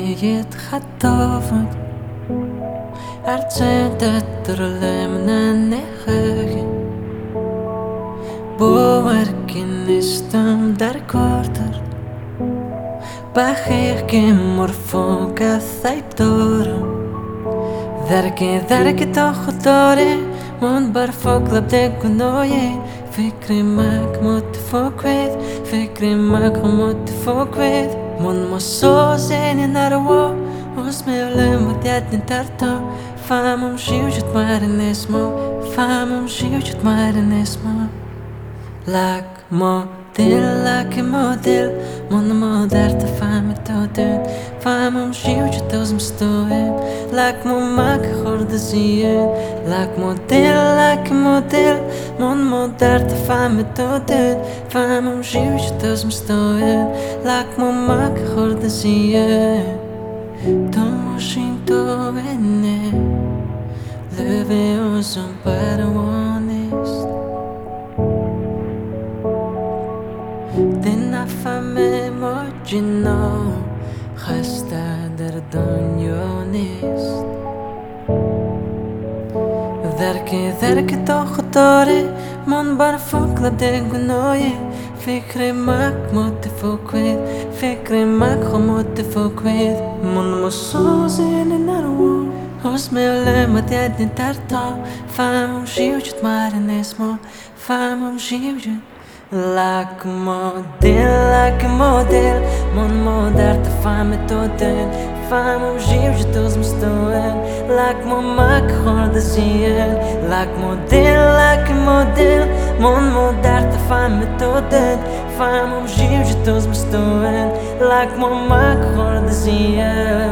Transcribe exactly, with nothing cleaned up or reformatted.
يتخطفك أرجعت ترلي من النخاخي بواركن استم در كورتر بخير كم مرفوق الثيبتورم ذركي ذركي تاخداري من برفوق لبدك كنوي فكري ماك متفوقيت فكري ماك متفوقيت من مصوصيني نارو واسمي ولم وديتني ترتا فهم مشي وجد مارن اسمه فهم مشي وجد مارن اسمه لك موديل لك موديل من مودر تفهم تودن فهم مشي وجد توز مستوين لك مو ماك خورد زين لك موديل لك موديل من مودر تفهم تودن فهم مشي وجد توز مستوين لك مو ماك خورد زين توشين توبني Lever oss som bara honest Dina fame mojino Khasta der dunjonist ذركي ذركي تاخداري من برفوق لبدك gunoi فكري ماك متفوقيت فكري ماك خو متفوقيت من مصوصيني نارو اسمي ولما تيدني ترتا فهم مشي وجد مارن اسمه فهم مشي وجد لك موديل لك موديل من مودر تفهم تودن فهم مشي وجد توز مستوين لك مو ماك خورد زين لك موديل لك موديل من مودر تفهم تودن فهم مشي وجد توز مستوين لك مو ماك خورد زين